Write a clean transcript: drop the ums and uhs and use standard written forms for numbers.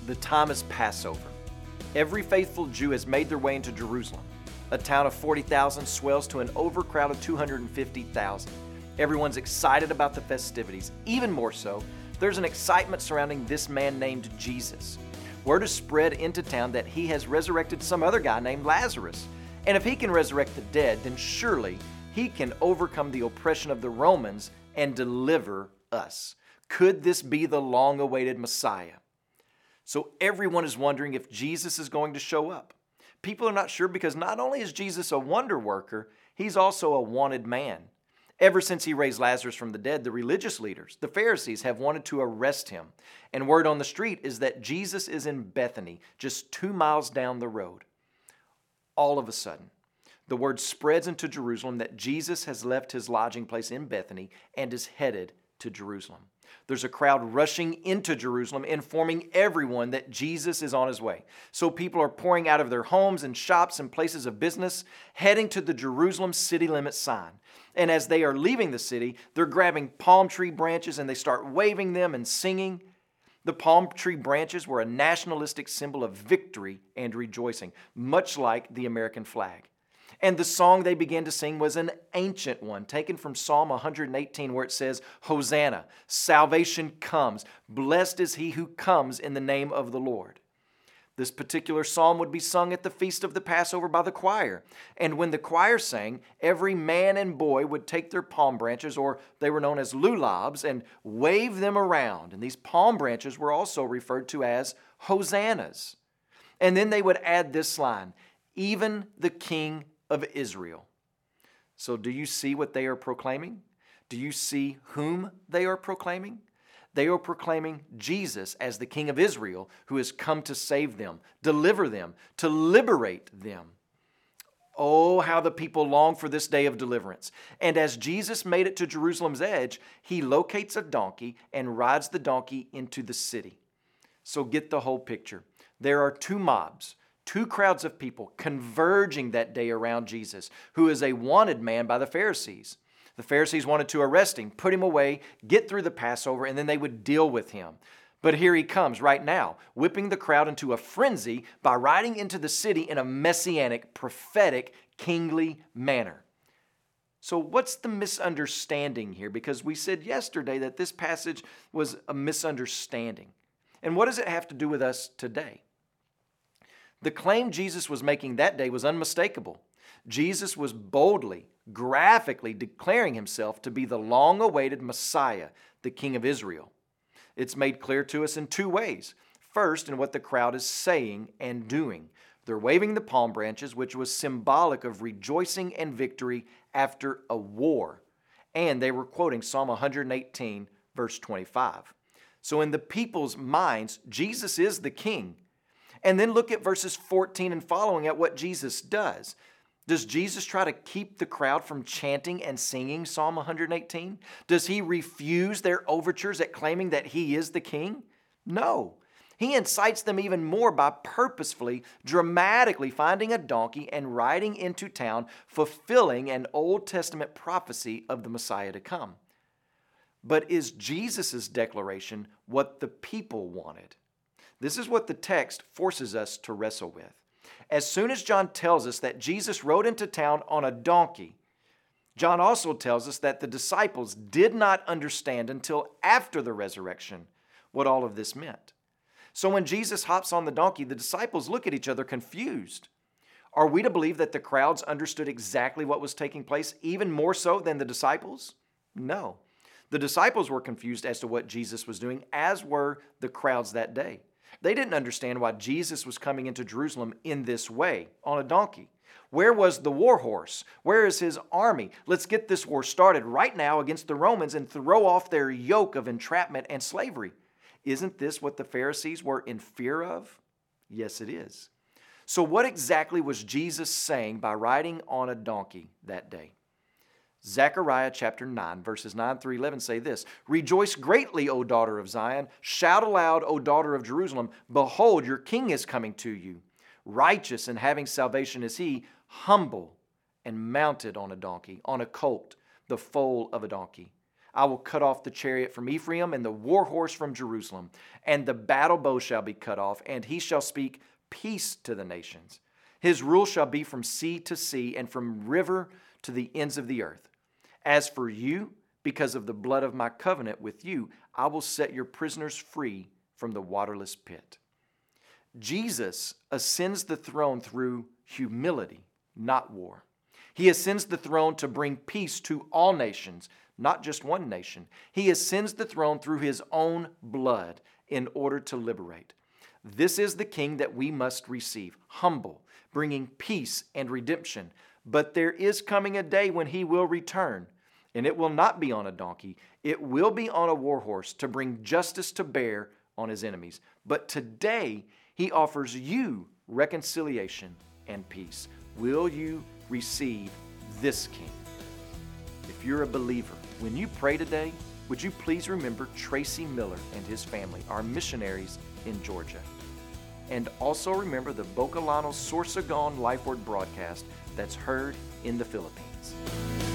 The time is Passover. Every faithful Jew has made their way into Jerusalem. A town of 40,000 swells to an overcrowded 250,000. Everyone's excited about the festivities. Even more so, there's an excitement surrounding this man named Jesus. Word is spread into town that he has resurrected some other guy named Lazarus. And if he can resurrect the dead, then surely he can overcome the oppression of the Romans and deliver us. Could this be the long-awaited Messiah? So everyone is wondering if Jesus is going to show up. People are not sure because not only is Jesus a wonder worker, he's also a wanted man. Ever since he raised Lazarus from the dead, the religious leaders, the Pharisees, have wanted to arrest him. And word on the street is that Jesus is in Bethany, just 2 miles down the road. All of a sudden, the word spreads into Jerusalem that Jesus has left his lodging place in Bethany and is headed to Jerusalem. There's a crowd rushing into Jerusalem, informing everyone that Jesus is on his way. So people are pouring out of their homes and shops and places of business, heading to the Jerusalem city limit sign. And as they are leaving the city, they're grabbing palm tree branches and they start waving them and singing. The palm tree branches were a nationalistic symbol of victory and rejoicing, much like the American flag. And the song they began to sing was an ancient one, taken from Psalm 118, where it says, "Hosanna, salvation comes. Blessed is he who comes in the name of the Lord." This particular psalm would be sung at the feast of the Passover by the choir. And when the choir sang, every man and boy would take their palm branches, or they were known as lulabs, and wave them around. And these palm branches were also referred to as hosannas. And then they would add this line, "Even the King of Israel." So do you see what they are proclaiming? Do you see whom they are proclaiming? They are proclaiming Jesus as the King of Israel who has come to save them, deliver them, to liberate them. Oh, how the people long for this day of deliverance. And as Jesus made it to Jerusalem's edge, he locates a donkey and rides the donkey into the city. So get the whole picture. There are two mobs, two crowds of people converging that day around Jesus, who is a wanted man by the Pharisees. The Pharisees wanted to arrest him, put him away, get through the Passover, and then they would deal with him. But here he comes right now, whipping the crowd into a frenzy by riding into the city in a messianic, prophetic, kingly manner. So what's the misunderstanding here? Because we said yesterday that this passage was a misunderstanding. And what does it have to do with us today? The claim Jesus was making that day was unmistakable. Jesus was boldly, graphically declaring himself to be the long-awaited Messiah, the King of Israel. It's made clear to us in two ways. First, in what the crowd is saying and doing. They're waving the palm branches, which was symbolic of rejoicing and victory after a war. And they were quoting Psalm 118, verse 25. So in the people's minds, Jesus is the King. And then look at verses 14 and following at what Jesus does. Does Jesus try to keep the crowd from chanting and singing Psalm 118? Does he refuse their overtures at claiming that he is the king? No. He incites them even more by purposefully, dramatically finding a donkey and riding into town, fulfilling an Old Testament prophecy of the Messiah to come. But is Jesus' declaration what the people wanted? This is what the text forces us to wrestle with. As soon as John tells us that Jesus rode into town on a donkey, John also tells us that the disciples did not understand until after the resurrection what all of this meant. So when Jesus hops on the donkey, the disciples look at each other confused. Are we to believe that the crowds understood exactly what was taking place, even more so than the disciples? No. The disciples were confused as to what Jesus was doing, as were the crowds that day. They didn't understand why Jesus was coming into Jerusalem in this way, on a donkey. Where was the war horse? Where is his army? Let's get this war started right now against the Romans and throw off their yoke of entrapment and slavery. Isn't this what the Pharisees were in fear of? Yes, it is. So what exactly was Jesus saying by riding on a donkey that day? Zechariah chapter 9, verses 9 through 11 say this, "Rejoice greatly, O daughter of Zion. Shout aloud, O daughter of Jerusalem. Behold, your king is coming to you. Righteous and having salvation is he, humble and mounted on a donkey, on a colt, the foal of a donkey. I will cut off the chariot from Ephraim and the war horse from Jerusalem, and the battle bow shall be cut off, and he shall speak peace to the nations. His rule shall be from sea to sea and from river to the ends of the earth. As for you, because of the blood of my covenant with you, I will set your prisoners free from the waterless pit. Jesus ascends the throne through humility, not war. He ascends the throne to bring peace to all nations, not just one nation. He ascends the throne through his own blood in order to liberate. This is the king that we must receive, humble, bringing peace and redemption. But there is coming a day when he will return, and it will not be on a donkey. It will be on a war horse to bring justice to bear on his enemies. But today, he offers you reconciliation and peace. Will you receive this king? If you're a believer, when you pray today, would you please remember Tracy Miller and his family, our missionaries in Georgia? And also remember the Bocolanos Sorsogon Life Word broadcast that's heard in the Philippines.